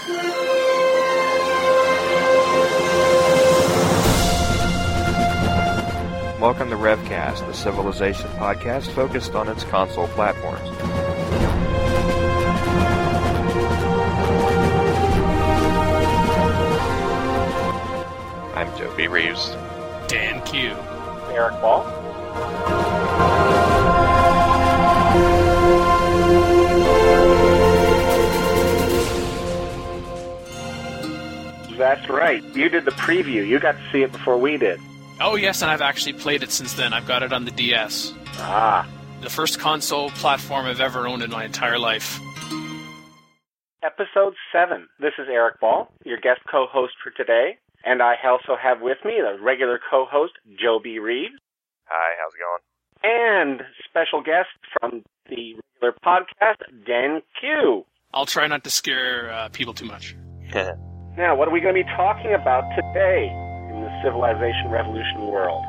Welcome to RevCast, the Civilization podcast focused on its console platforms. I'm Joe B. Reeves. Dan Q. Eric Ball. That's right. You did the preview. You got to see it before we did. Oh, yes, and I've actually played it since then. I've got it on the DS. Ah. The first console platform I've ever owned in my entire life. Episode 7. This is Eric Ball, your guest co-host for today. And I also have with me the regular co-host, Joe B. Reeves. Hi, how's it going? And special guest from the regular podcast, Dan Q. I'll try not to scare people too much. Now, what are we going to be talking about today in the Civilization Revolution world?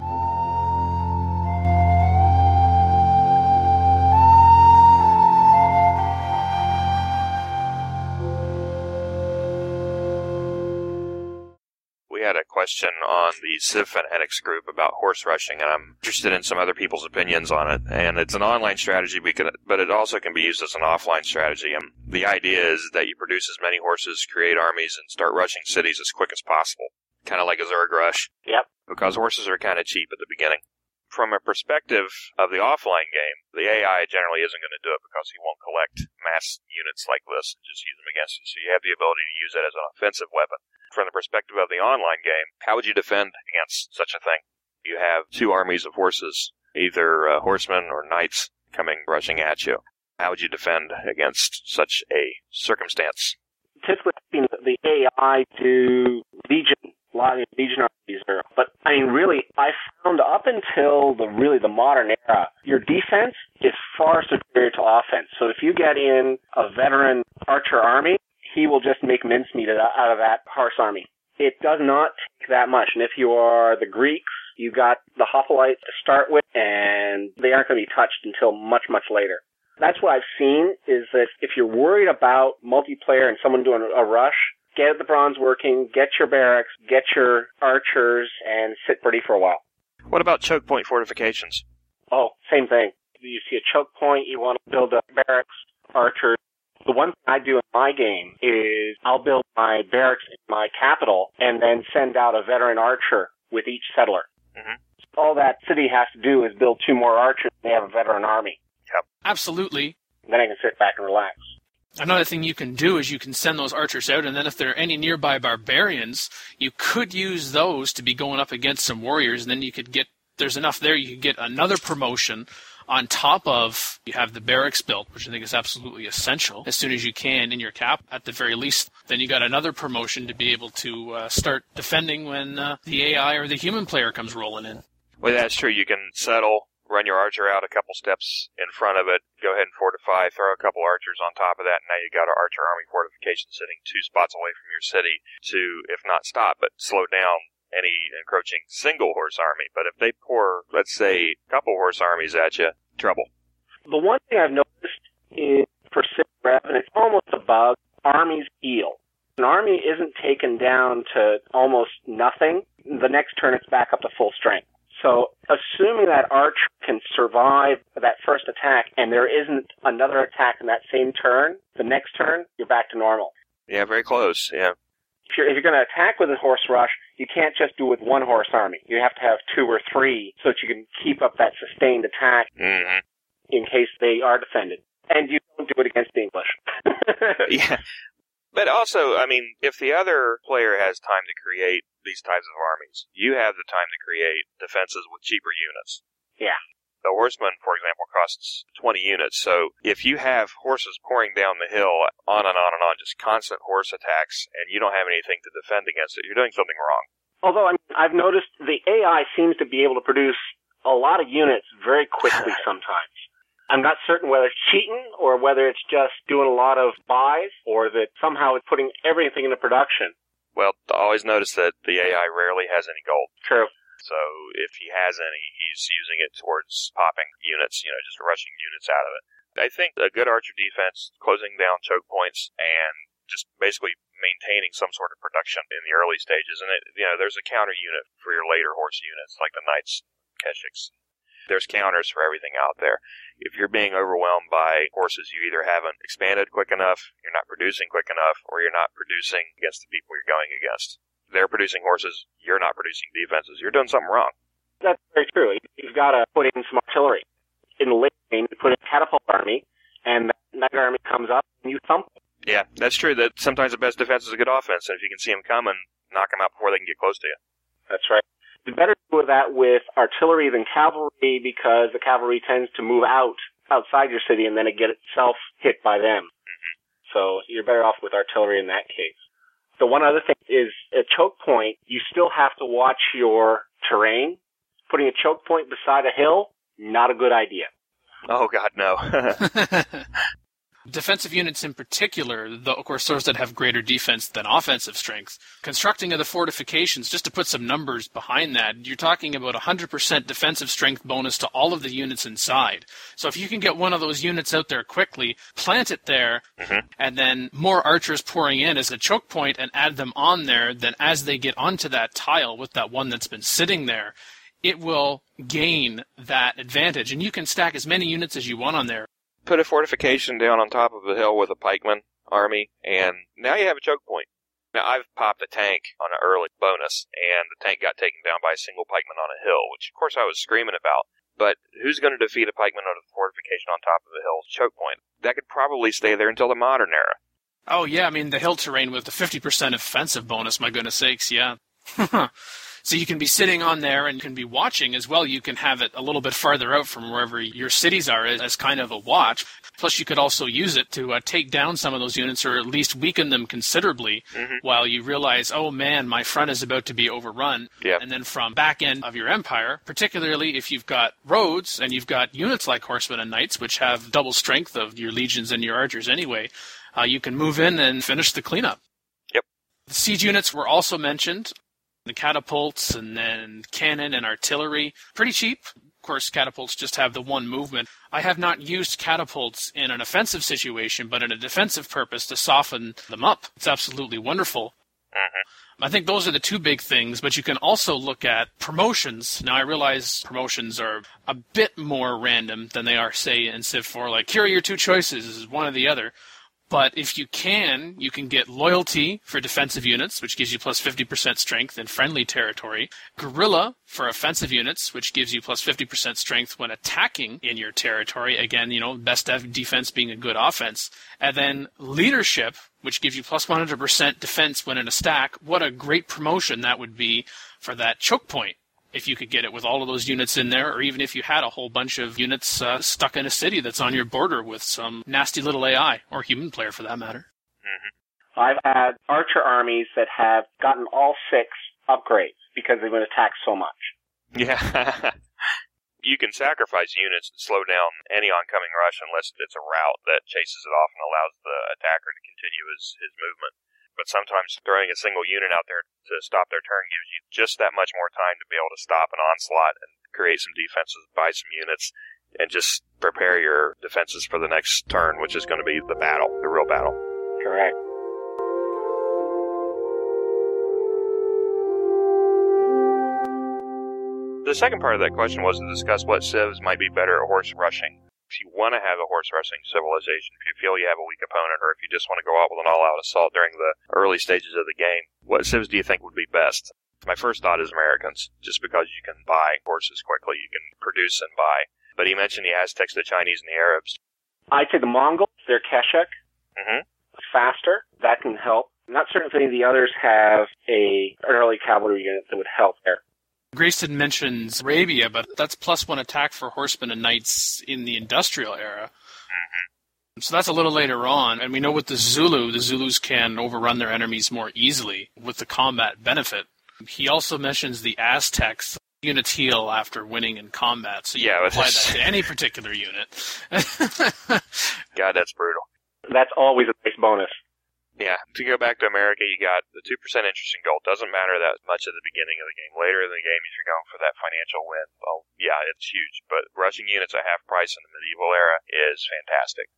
We had a question on the Civ Fanatics group about horse rushing, and I'm interested in some other people's opinions on it. And it's an online strategy, but it also can be used as an offline strategy. And the idea is that you produce as many horses, create armies, and start rushing cities as quick as possible. Kind of like a Zerg rush. Yep. Because horses are kind of cheap at the beginning. From a perspective of the offline game, the AI generally isn't going to do it because he won't collect mass units like this and just use them against you. So you have the ability to use it as an offensive weapon. From the perspective of the online game, how would you defend against such a thing? You have two armies of horses, either horsemen or knights, coming rushing at you. How would you defend against such a circumstance? Typically, the AI do Legion armies, but I mean, really, I found up until the modern era, your defense is far superior to offense. So if you get in a veteran archer army, he will just make mincemeat out of that horse army. It does not take that much. And if you are the Greeks, you got the hoplites to start with, and they aren't going to be touched until much, much later. That's what I've seen, is that if you're worried about multiplayer and someone doing a rush, get the bronze working, get your barracks, get your archers, and sit pretty for a while. What about choke point fortifications? Oh, same thing. You see a choke point, you want to build up barracks, archers. The one thing I do in my game is I'll build my barracks in my capital and then send out a veteran archer with each settler. Mm-hmm. All that city has to do is build 2 more archers and they have a veteran army. Yep. Absolutely. And then I can sit back and relax. Another thing you can do is you can send those archers out, and then if there are any nearby barbarians, you could use those to be going up against some warriors, and then you could get, there's enough there, you could get another promotion on top of, you have the barracks built, which I think is absolutely essential, as soon as you can in your cap, at the very least. Then you got another promotion to be able to start defending when the AI or the human player comes rolling in. Well, that's true. You can settle, run your archer out a couple steps in front of it, go ahead and fortify, throw a couple archers on top of that, and now you got an archer army fortification sitting 2 spots away from your city to, if not stop, but slow down any encroaching single horse army. But if they pour, let's say, a couple horse armies at you, trouble. The one thing I've noticed is for Civ Rev, and it's almost a bug, armies heal. An army isn't taken down to almost nothing. The next turn it's back up to full strength. So assuming that archer can survive that first attack and there isn't another attack in that same turn, the next turn, you're back to normal. Yeah, very close, yeah. If you're going to attack with a horse rush, you can't just do it with 1 horse army. You have to have 2 or 3 so that you can keep up that sustained attack in case they are defended. And you don't do it against the English. Yeah. But also, I mean, if the other player has time to create these types of armies, you have the time to create defenses with cheaper units. Yeah. The horseman, for example, costs 20 units, so if you have horses pouring down the hill on and on and on, just constant horse attacks, and you don't have anything to defend against it, you're doing something wrong. Although I've noticed the AI seems to be able to produce a lot of units very quickly sometimes. I'm not certain whether it's cheating or whether it's just doing a lot of buys or that somehow it's putting everything into production. Well, always notice that the AI rarely has any gold. True. So if he has any, he's using it towards popping units, just rushing units out of it. I think a good archer defense, closing down choke points, and just basically maintaining some sort of production in the early stages. And there's a counter unit for your later horse units, like the Knights, Keshiks. There's counters for everything out there. If you're being overwhelmed by horses you either haven't expanded quick enough, you're not producing quick enough, or you're not producing against the people you're going against. They're producing horses, you're not producing defenses. You're doing something wrong. That's very true. You've got to put in some artillery. In the late game, you put in a catapult army, and the Knight army comes up, and you thump it. Yeah, that's true. That sometimes the best defense is a good offense, and if you can see them coming, knock them out before they can get close to you. That's right. It's better to do that with artillery than cavalry, because the cavalry tends to move outside your city, and then it get itself hit by them. Mm-hmm. So you're better off with artillery in that case. The one other thing is, at choke point, you still have to watch your terrain. Putting a choke point beside a hill, not a good idea. Oh, God, no. Defensive units in particular, of course, those that have greater defense than offensive strength, constructing of the fortifications, just to put some numbers behind that, you're talking about 100% defensive strength bonus to all of the units inside. So if you can get one of those units out there quickly, plant it there, and then more archers pouring in as a choke point and add them on there, then as they get onto that tile with that one that's been sitting there, it will gain that advantage. And you can stack as many units as you want on there. Put a fortification down on top of the hill with a pikeman army, and now you have a choke point. Now, I've popped a tank on an early bonus, and the tank got taken down by a single pikeman on a hill, which, of course, I was screaming about. But who's going to defeat a pikeman on a fortification on top of the hill's choke point? That could probably stay there until the modern era. Oh, yeah, I mean, the hill terrain with the 50% offensive bonus, my goodness sakes, yeah. So you can be sitting on there and you can be watching as well. You can have it a little bit farther out from wherever your cities are as kind of a watch. Plus, you could also use it to take down some of those units or at least weaken them considerably while you realize, oh, man, my front is about to be overrun. Yep. And then from back end of your empire, particularly if you've got roads and you've got units like horsemen and knights, which have double strength of your legions and your archers anyway, you can move in and finish the cleanup. Yep. The siege units were also mentioned. The catapults and then cannon and artillery. Pretty cheap. Of course, catapults just have the one movement. I have not used catapults in an offensive situation, but in a defensive purpose to soften them up. It's absolutely wonderful. I think those are the two big things, but you can also look at promotions. Now, I realize promotions are a bit more random than they are, say, in Civ 4. Like, here are your two choices, is one or the other. But if you can get loyalty for defensive units, which gives you plus 50% strength in friendly territory. Guerrilla for offensive units, which gives you plus 50% strength when attacking in your territory. Again, best defense being a good offense. And then leadership, which gives you plus 100% defense when in a stack. What a great promotion that would be for that choke point. If you could get it with all of those units in there, or even if you had a whole bunch of units stuck in a city that's on your border with some nasty little AI, or human player for that matter. I've had archer armies that have gotten all 6 upgrades because they've been attacked so much. Yeah. You can sacrifice units to slow down any oncoming rush unless it's a route that chases it off and allows the attacker to continue his movement. But sometimes throwing a single unit out there to stop their turn gives you just that much more time to be able to stop an onslaught and create some defenses, buy some units, and just prepare your defenses for the next turn, which is going to be the battle, the real battle. Correct. The second part of that question was to discuss what civs might be better at horse rushing. If you want to have a horse rushing civilization, if you feel you have a weak opponent, or if you just want to go out with an all-out assault during the early stages of the game, what civs do you think would be best? My first thought is Americans, just because you can buy horses quickly, you can produce and buy. But he mentioned the Aztecs, the Chinese, and the Arabs. I'd say the Mongols, they're Keshik, faster, that can help. I'm not certain if any of the others have an early cavalry unit that would help there. Greyston mentions Arabia, but that's plus 1 attack for horsemen and knights in the industrial era. So that's a little later on. And we know with the Zulus can overrun their enemies more easily with the combat benefit. He also mentions the Aztecs. Units heal after winning in combat, so you can apply that to any particular unit. God, that's brutal. That's always a nice bonus. Yeah, to go back to America, you got the 2% interest in gold. Doesn't matter that much at the beginning of the game. Later in the game, if you're going for that financial win, well, yeah, it's huge. But rushing units at half price in the medieval era is fantastic. If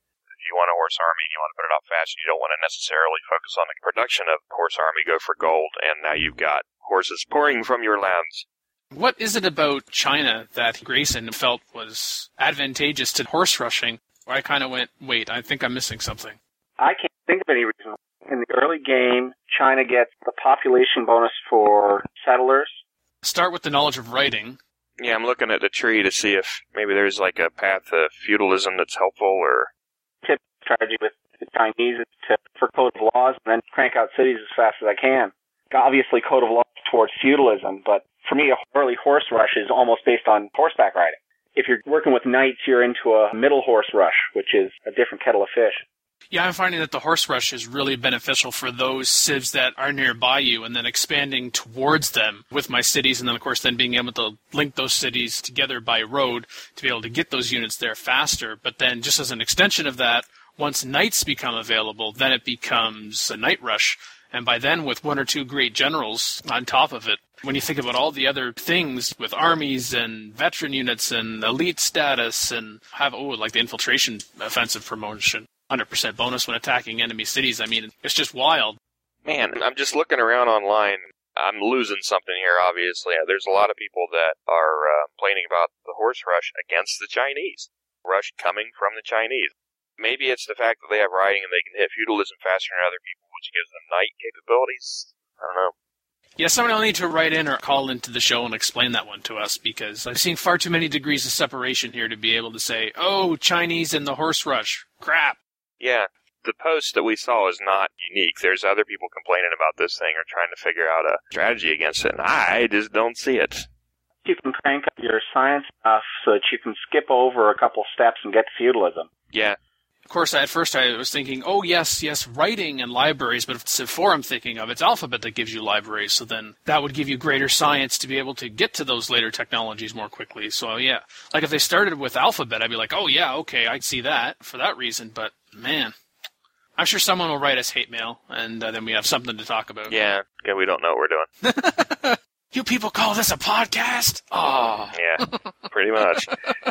you want a horse army and you want to put it out fast, and you don't want to necessarily focus on the production of the horse army, go for gold, and now you've got horses pouring from your lands. What is it about China that Grayson felt was advantageous to horse rushing? Where I kind of went, wait, I think I'm missing something. I can't think of any reason. In the early game, China gets the population bonus for settlers. Start with the knowledge of writing. Yeah, I'm looking at the tree to see if maybe there's like a path to feudalism that's helpful, or... Tip strategy with the Chinese is for code of laws and then crank out cities as fast as I can. Obviously, code of laws towards feudalism, but for me, a early horse rush is almost based on horseback riding. If you're working with knights, you're into a middle horse rush, which is a different kettle of fish. Yeah, I'm finding that the horse rush is really beneficial for those civs that are nearby you, and then expanding towards them with my cities, and then, of course, then being able to link those cities together by road to be able to get those units there faster. But then, just as an extension of that, once knights become available, then it becomes a night rush. And by then, with one or two great generals on top of it, when you think about all the other things with armies and veteran units and elite status and like the infiltration offensive promotion, 100% bonus when attacking enemy cities, I mean, it's just wild. Man, I'm just looking around online. I'm losing something here, obviously. There's a lot of people that are complaining about the horse rush against the Chinese. Rush coming from the Chinese. Maybe it's the fact that they have riding and they can hit feudalism faster than other people, which gives them knight capabilities. I don't know. Yeah, someone will need to write in or call into the show and explain that one to us, because I've seen far too many degrees of separation here to be able to say, oh, Chinese and the horse rush. Crap. Yeah, the post that we saw is not unique. There's other people complaining about this thing or trying to figure out a strategy against it, and I just don't see it. You can crank up your science enough so that you can skip over a couple steps and get to feudalism. Yeah. Of course, at first I was thinking, oh, yes, writing and libraries, but if it's Civ4 I'm thinking of, it's Alphabet that gives you libraries, so then that would give you greater science to be able to get to those later technologies more quickly. So, yeah, like if they started with Alphabet, I'd be like, oh, yeah, okay, I'd see that for that reason, but, man, I'm sure someone will write us hate mail, and then we have something to talk about. Yeah, we don't know what we're doing. You people call this a podcast? Oh. Yeah, pretty much.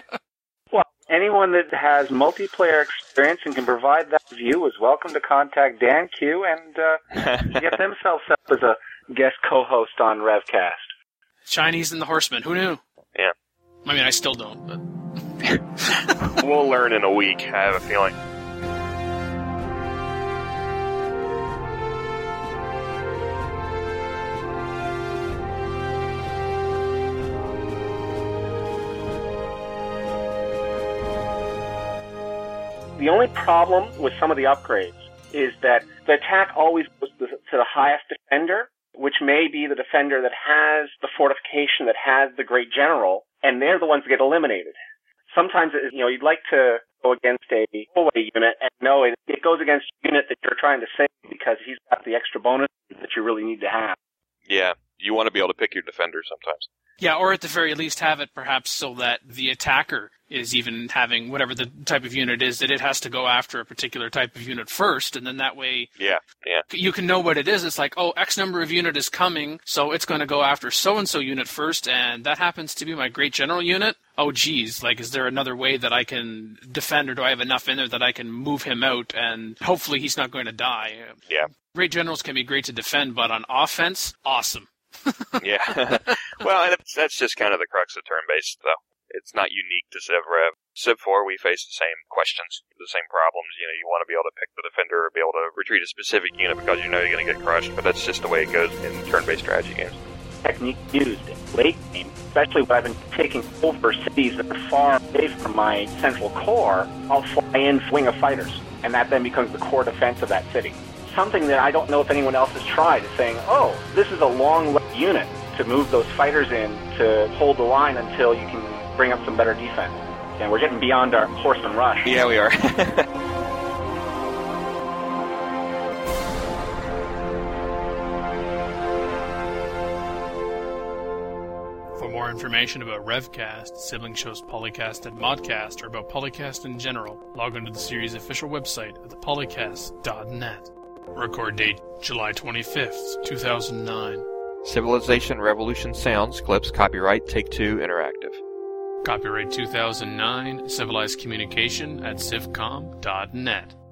Well, anyone that has multiplayer experience and can provide that view is welcome to contact Dan Q and get themselves up as a guest co-host on Revcast. Chinese and the Horsemen, who knew? Yeah. I mean, I still don't, but... We'll learn in a week, I have a feeling. The only problem with some of the upgrades is that the attack always goes to the highest defender, which may be the defender that has the fortification, that has the great general, and they're the ones that get eliminated. Sometimes, you'd like to go against a full-way unit, and no, it goes against a unit that you're trying to save because he's got the extra bonus that you really need to have. Yeah, you want to be able to pick your defender sometimes. Yeah, or at the very least have it perhaps so that the attacker is even having whatever the type of unit is, that it has to go after a particular type of unit first, and then that way you can know what it is. It's like, oh, X number of unit is coming, so it's going to go after so-and-so unit first, and that happens to be my great general unit. Oh, geez, like, is there another way that I can defend, or do I have enough in there that I can move him out, and hopefully he's not going to die? Yeah. Great generals can be great to defend, but on offense, awesome. Yeah. Well, that's just kind of the crux of turn-based, though. It's not unique to Civ-Rev. Civ-4, we face the same questions, the same problems. You want to be able to pick the defender or be able to retreat a specific unit because you know you're going to get crushed, but that's just the way it goes in turn-based strategy games. Technique used in late game, especially when I've been taking over cities that are far away from my central core, I'll fly in wing of fighters, and that then becomes the core defense of that city. Something that I don't know if anyone else has tried is saying, oh, this is a long unit to move those fighters in to hold the line until you can bring up some better defense. And we're getting beyond our horseman rush. Yeah, we are. For more information about Revcast, sibling shows Polycast and Modcast, or about Polycast in general, log on to the series' official website at thepolycast.net. Record date July 25th, 2009. Civilization Revolution Sounds, clips, copyright Take-Two Interactive. Copyright 2009, Civilized Communication at civcom.net.